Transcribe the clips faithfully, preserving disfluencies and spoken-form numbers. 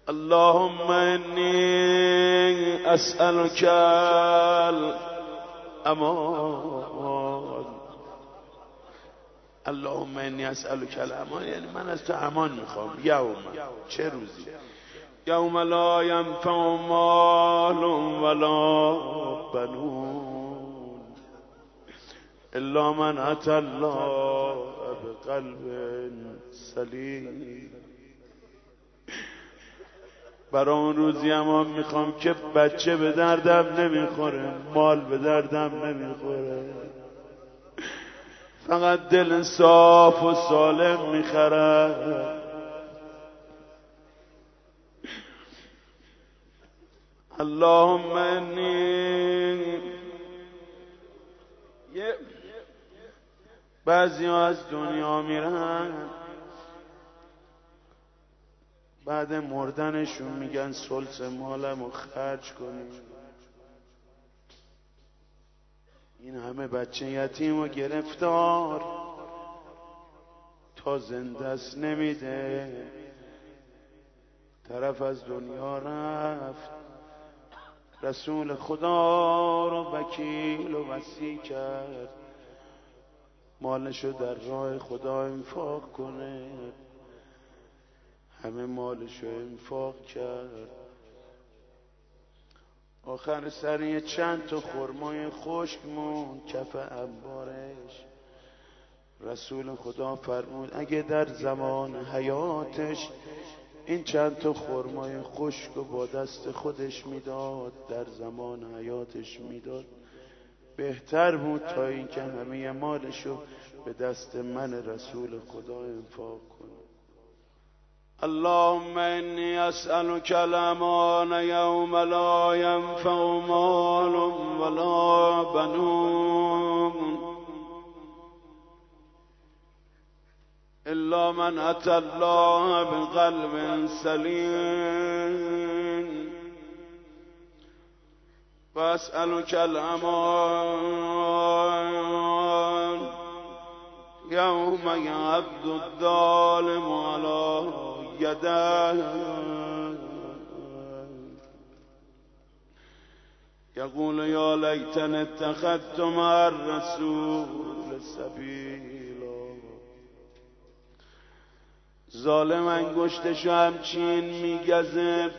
اللهم إني أسألك الأمان. اللهم إني أسألك الأمان یعنی من از تو امان میخوام. یوم، چه روزی؟ یوم لا ینفع مال ولا بنون الا من أتى الله بقلب سلیم. برای اون روزی امان میخوام که بچه به دردم نمیخوره، مال به دردم نمیخوره، فقط دل صاف و سالم میخرد. اللهم انی بعضی ها از دنیا میرن بعد مردنشون میگن ثلث مالم رو خرج کنیم. این همه بچه یتیم و گرفتار تا زنده است نمیده. طرف از دنیا رفت، رسول خدا رو وکیل و وصی کرد مالشو در راه خدا انفاق کنه. همه مالشو انفاق کرد. آخر سر یه چند تا خرمای خشک موند کف انبارش. رسول خدا فرمود اگه در زمان حیاتش این چند تا خرمای خشک رو با دست خودش میداد، در زمان حیاتش میداد، بهتر بود تا اینکه همه مالشو به دست من رسول خدا انفاق کنه. اللهم إني أسألك الأمان يوم لا ينفع مال ولا بنون إلا من أتى الله بقلب سليم. وأسألك الأمان يوم يعض الظالم على يداه يقول يا ليتني اتخذت مع الرسول سبيلا. ظالم انگشتشو همچین میگزه،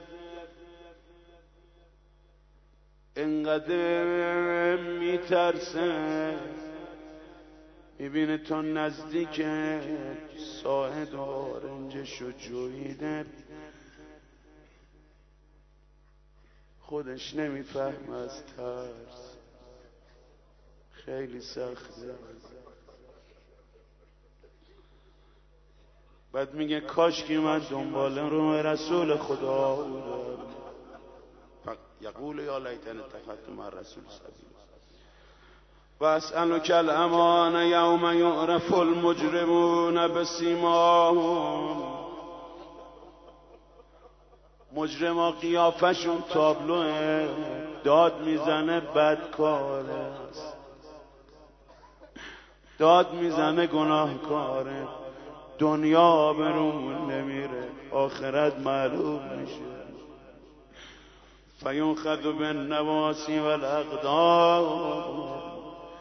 انقدر میترسه میبینه تا نزدیک ساعد آرنجشو جویده، خودش نمیفهم از ترس. خیلی سخته. بعد میگه کاش که من دنبال رو رسول خدا بودم. یقول یا لیتنی اتخذت مع الرسول سبیلا. واسألك الأمان يوم يعرف المجرمون بسیماهم. مجرما قیافشون تابلوه، داد میزنه بدکاره است، داد میزنه گناهکاره. دنیا آبرومون نمیره، آخرت معلوم میشه. فیؤخذ بالنواصی والاقدام.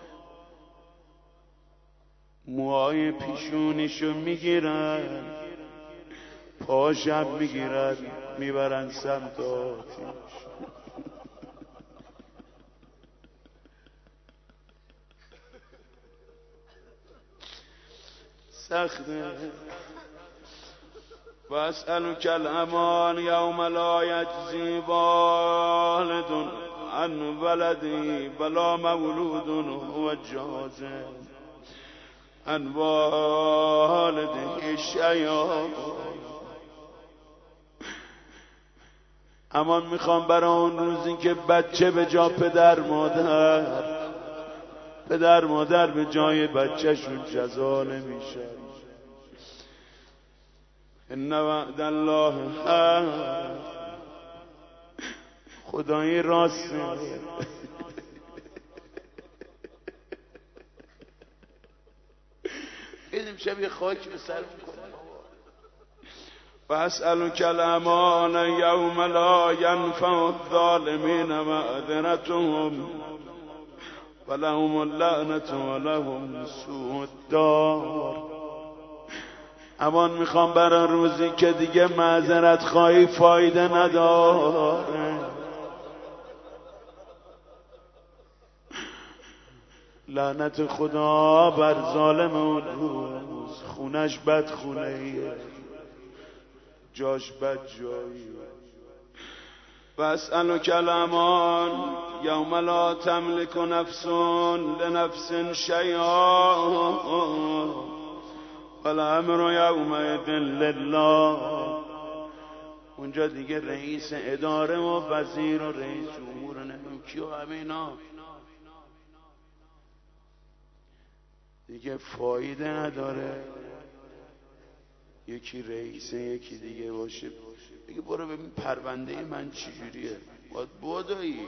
موهای پیشونیشو میگیرن، پاشم میگیرن میبرن سمت آتیش. سخته. واسألك الأمان يوم لا يجزي والد عن ولده ولا مولود هو جاز عن والده شيئا. امان میخوام برای اون روزی که بچه به جا پدر مادر، پدر مادر به جای بچهشون جزا نمیشه. ان وعد الله حق. خدایی راست میگه. این شب یه خاک به سر میکنه. فاسألك الامان یوم لا ینفع الظالمین معذرتهم ولهم اللعنة ولهم سوء الدار. امان میخوام برای روزی که دیگه معذرت خواهی فایده نداره. لعنت خدا بر ظالم اون روز، خونش بد خونه‌ایه، جاش بد جاییه. واسألک الامان یوم لا تملک نفس لنفس شیئا والامر یومئذ لله. اونجا دیگه رئیس اداره و وزیر و رئیس جمهور و نمیدونم کی و همه اینا دیگه فایده نداره. یکی رئیسه یکی دیگه باشه بگه برو ببین پرونده من چجوریه، باید بودایی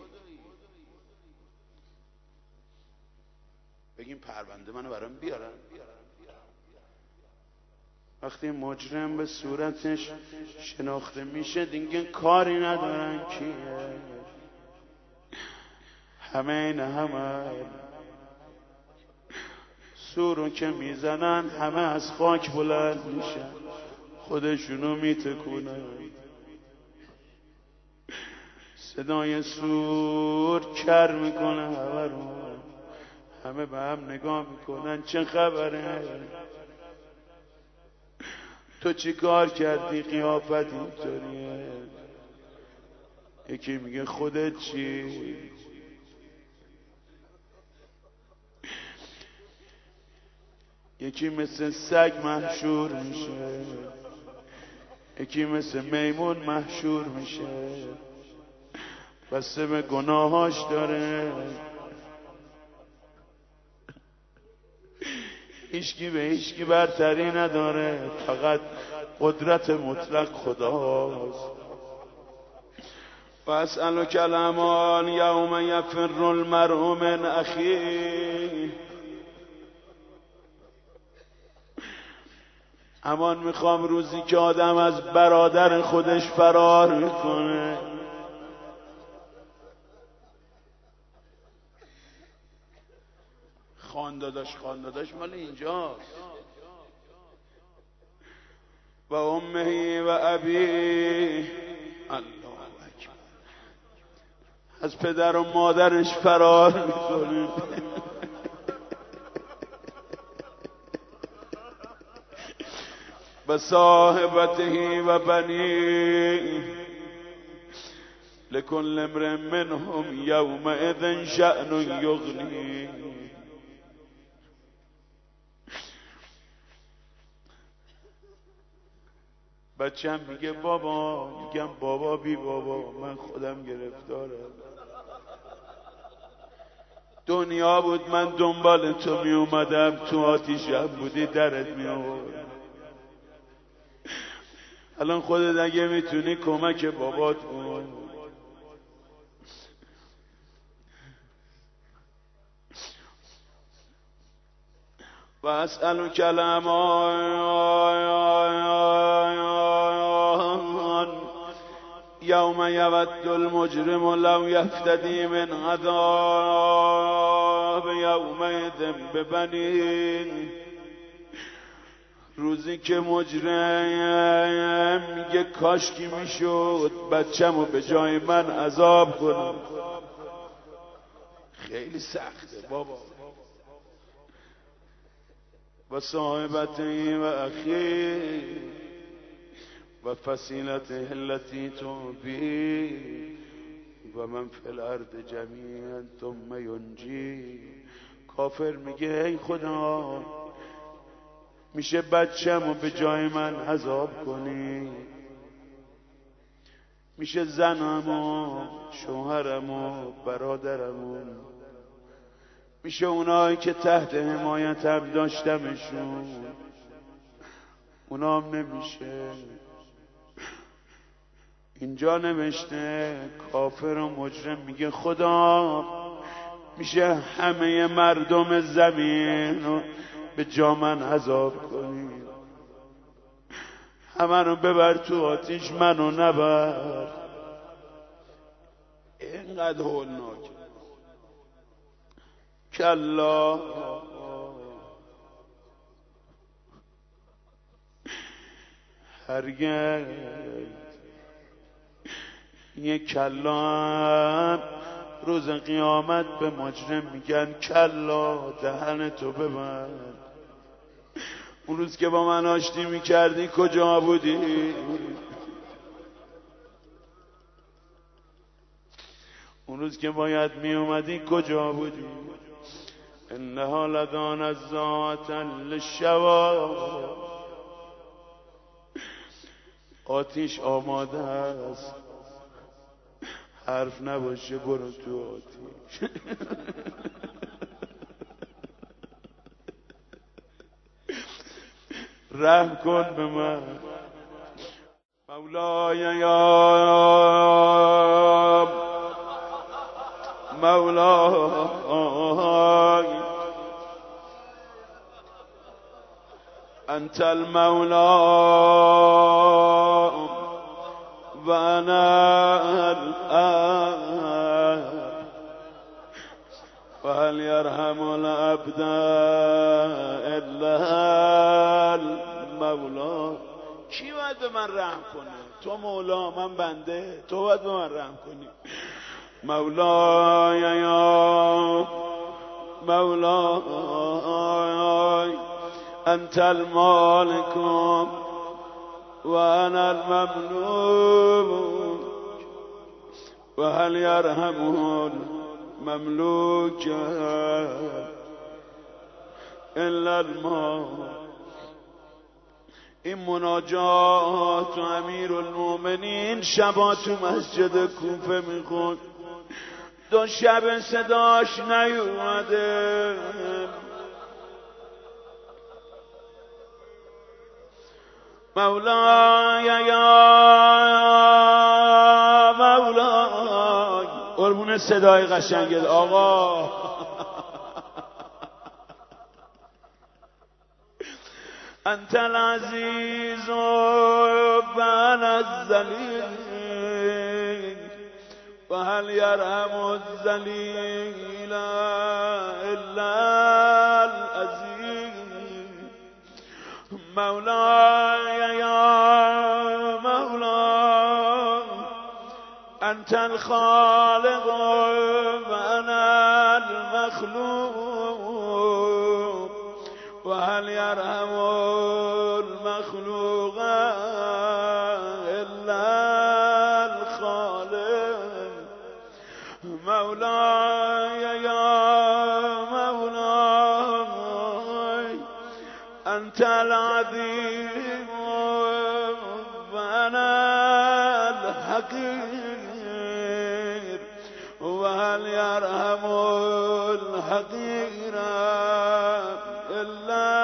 بگیم پرونده منو برام بیارن. وقتی مجرم به صورتش شناخته میشه دیگه کاری ندارن کیه، همه این همه سورو که میزنن همه از خاک بلند میشن، خودشونو میتکونن. صدای سور کر میکنه همه رو، همه به هم نگاه میکنن چه خبره، تو چی کار کردی قیافت اینطوریه. یکی میگه خودت چی؟ یکی مثل سگ محشور میشه، یکی مثل میمون محشور میشه، بسته به گناهاش داره. هیچکی به هیچکی برتری نداره، فقط قدرت مطلق خداست. واسألک الامان یوم یفر المرء من اخیه. امان میخوام روزی که آدم از برادر خودش فرار میکنه. خانداداش خانداداش مال اینجاست. و امهی و ابی، الله اکبر، از پدر و مادرش فرار میکنه. و صاحبته و بنی لكل امرئ منهم یومئذ شأن یغنی. بچه‌م میگه بابا، میگم بابا بی بابا من خودم گرفتارم. دنیا بود من دنبال تو می اومدم، تو آتیشم بودی درت می آورد. الان خودت اگه میتونی کمک بابات کن. و اسألک الامان یوم یود المجرم لو یفتدی من عذاب یومئذ ببنیه. روزی که مجرم میگه کاشکی میشد بچه‌مو به جای من عذاب کنم. خیلی سخته بابا. و صاحبته و اخی و فصیلته التي تؤوی و من فی الارض جمیعا ثم ینجی. کافر میگه ای خدا میشه بچه‌مو به جای من عذاب کنی، میشه زنمو، شوهرمو، برادرمو، میشه اونایی که تحت حمایتم داشتمشون، اونام نمیشه. اینجا نوشته کافر و مجرم میگه خدا میشه همه مردم زمین رو به جا من عذاب کنی، همه رو ببر تو آتیش، منو نبر. اینقدر هولناک. کلا هرگز یک کلا هم روز قیامت به مجرم میگن کلا دهن تو ببند. اون روز که با من آشتی میکردی کجا بودی؟ اون روز که باید میومدی کجا بودی؟ انها لدان الزات للشوا. آتیش آماده است، حرف نباشه برو تو آتیش. رحم کن به من مولای یا مولای انت المولا و انا الاب و هل یرحم العبد الا المولا. کی باید به من رحم کنه؟ تو مولا، من بنده. تو باید به من رحم کنی. مولای یا مولای انت المالک و انا المملوک و هل یرحم المملوک الا المال. این مناجات و امیر المومنین شبا تو مسجد کوفه میخوند. دو شب صداش نیومده. مولای یا مولای. قربون صدای قشنگت آقا. انت العزیز و انا الذلیل و هل یرحم الذلیل الا العزیز. مولای یا مولا انت الخالق و انا المخلوق و هل یرحم المخلوق الا الخالق. مولای یا مولای انت العظیم و انا الحقیر و هل یرحم الحقیر الا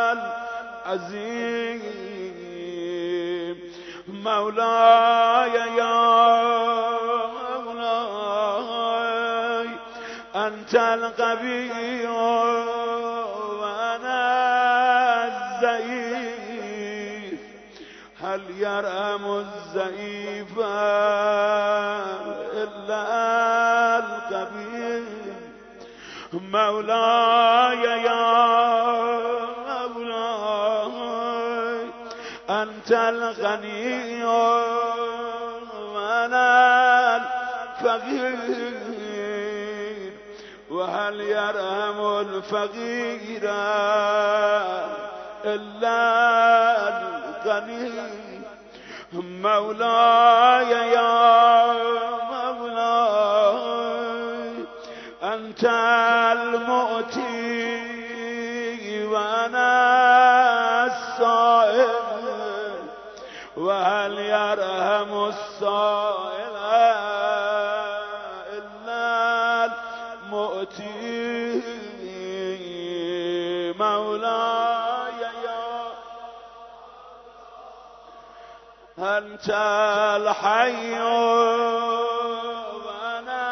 العظیم. مولای یا مولای انت القوی و انا الضعیف هل یرحم الضعیف الا القوی. مولای یا مولای انت الغنی و انا الفقیر و هل یرحم الفقیر الا الغنی. مولای یا مولای انت المعطی و انا السائل و هل یرحم السائل الا المعطی. مولای یا انت الحی و انا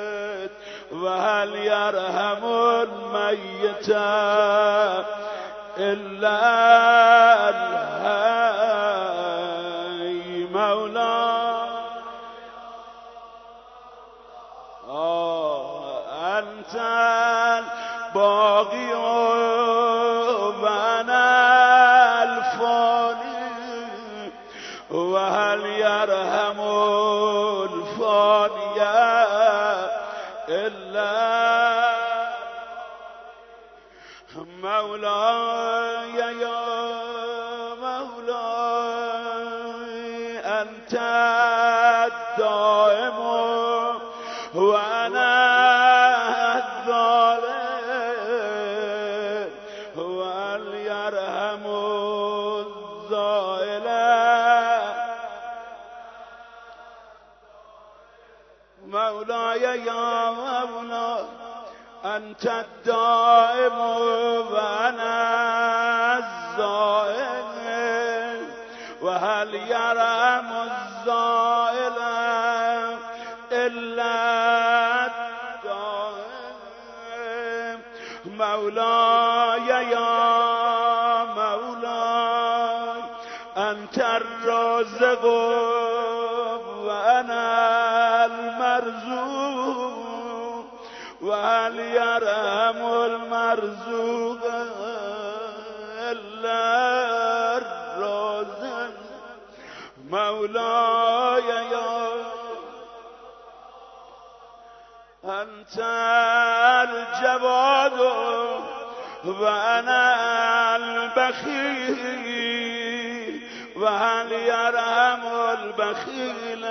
الميت و هل یرحم المیت إلا الحي مولاي آه أنت الباقي وأنا الفاني وهل يرحم الفاني إلا مولاي يا مولاي أنت الدائم وأنا الظالم وهل يرحم الزائل مولاي يا مولاي أنت الدائم وأنا الزائل وهل يرحم الزائل إلا الدائم مولاي يا مولاي أنت الرازق وأنا المرزوق وهل يرحم المرزوق إلا الرازق مولاي يا أنت الجواد وأنا البخيل وهل يرحم البخيل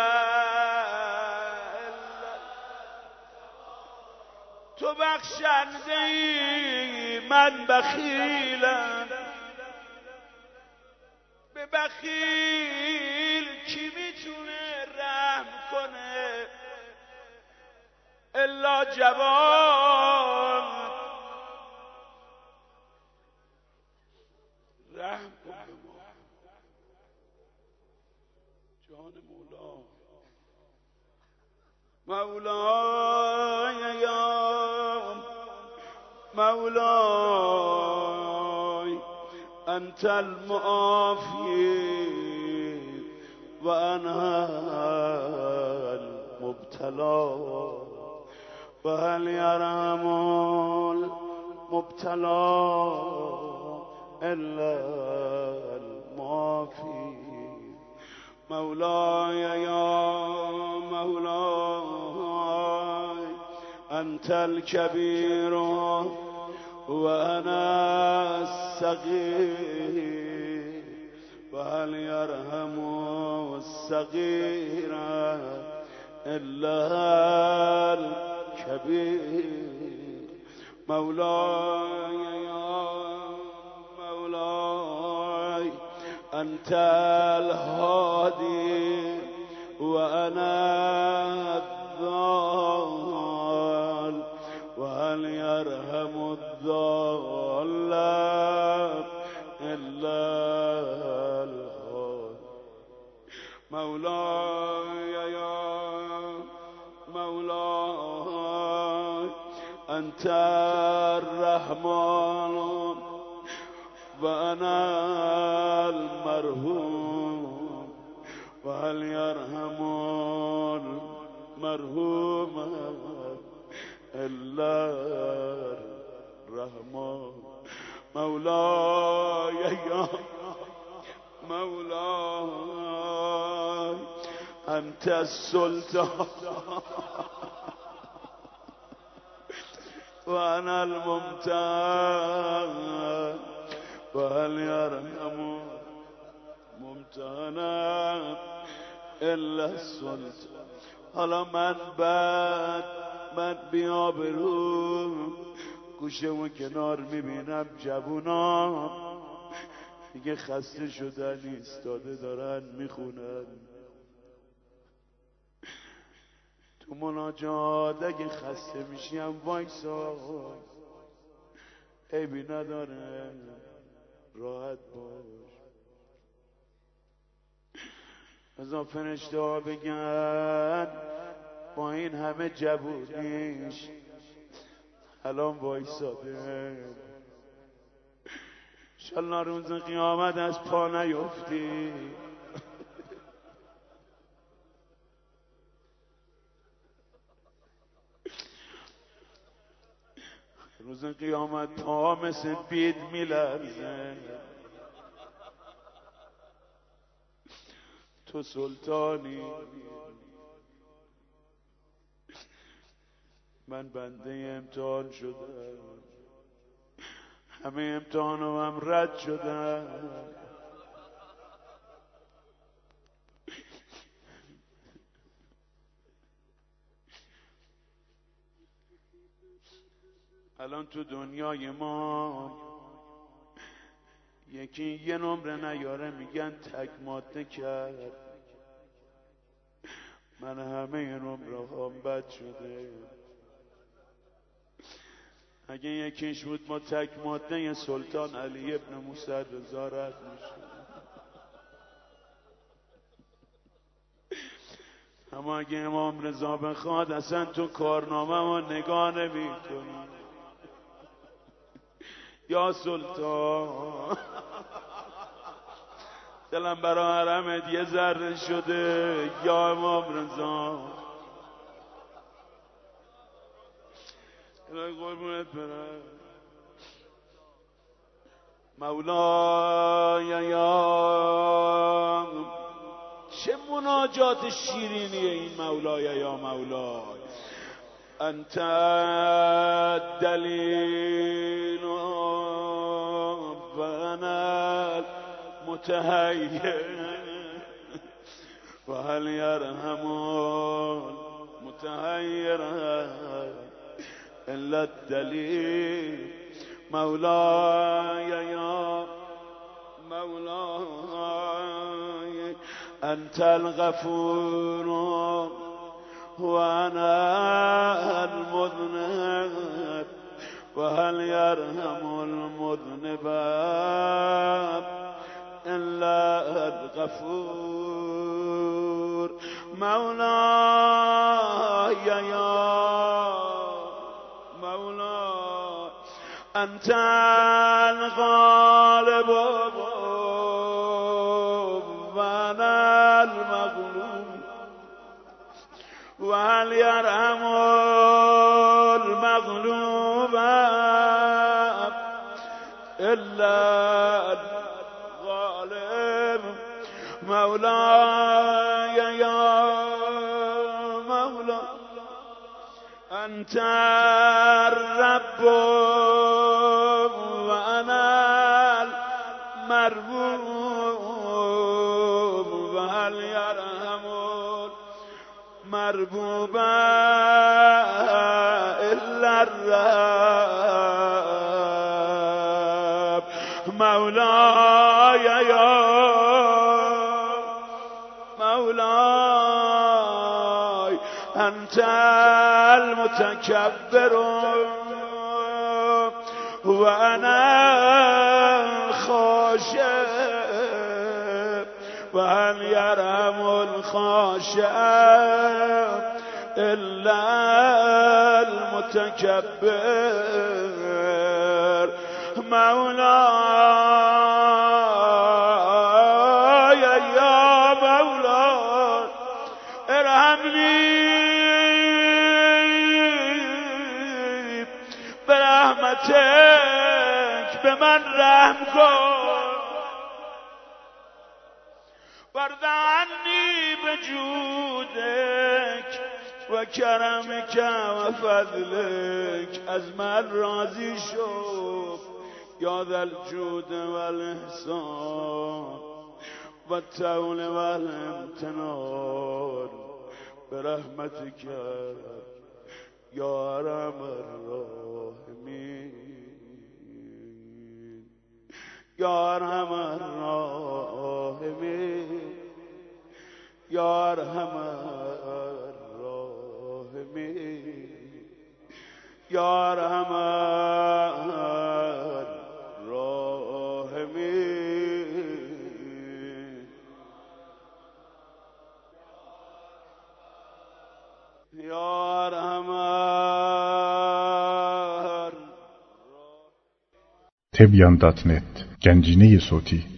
تو بخشنده‌ای من بخیلم به بخیل کی میتونه رحم کنه الا جوان رحم کن به ما جان مولا مولاي يا مولاي أنت المعافي وأنا المبتلى وهل يرحم المبتلى إلا المعافي مولاي يا مولاي أنت الكبير وأنا الصغير وهل يرحم الصغير إلا الكبير مولاي يا مولاي أنت الهادي وأنا الضال وهل يرحم الضال إلا الهادي مولاي يا مولاي أنت الرحمن وأنا المرحوم وهل يرحم المرحوم إلا الرحمن مولاي يا مولاي أنت السلطان وأنا الممتاز وهل يرحم ممتانا إلا السلطان حالا من بعد من بیابرو گوشه و کنار میبینم جوونا دیگه خسته شدن ایستاده دارن میخونن تو مناجات اگه خسته میشیم وایسا عیبی نداره راحت باش ازا فرشته ها بگن با این همه جوونیش الان وایساده انشالله روز قیامت از پا نیفتی. روز قیامت پا مثل بید میلرزه. تو سلطانی، من بنده امتحان شدم، همه امتحانم هم رد شدم. الان تو دنیای ما یکی یه نمره نیاره میگن تک ماده کرد. من همه نمره هم بد شده. اگه یکیش بود ما تک ماده سلطان علی ابن موسی رضا رد میشد. اما اگه امام رضا بخواد اصلا تو کارنامه ما نگاه نمی کنی. یا سلطان دلم برای حرمت یه ذره شده. یا امام رضا الهی قربونت برم. مولای یا چه مناجات شیرینیه این مولای یا مولای. انت دلیل و انا متحیر و هل یرحم متحیر الا الدلیل. مولاي یا مولاي انت الغفور وانا المذنب وهل يرحم المذنب الا الغفور. مولاي يا مولاي انت الغالب وانا المغلوب وهل يرحم المغلوب الا الغالب. مولاي يا مولاي انت الرب وانا المربوب وهل يرحم المربوب الا الرب. مولاي يا مولاي انت المتكبر وانا خاشع وهل يرحم الخاشع الا المتكبر. مولاي يا مولاي ارحمني برحمتك به من رحم کن وارض عنی بجودک و کرمک و فضلک. از من راضی شو یا ذا الجود و الاحسان و الطول و الامتنان برحمتک یا ارحم الراحمین. یا ارحم الراحمین یا ارحم الراحمین یا ارحم الراحمین. یا ارحم تبیان دات نت گنجینه صوتی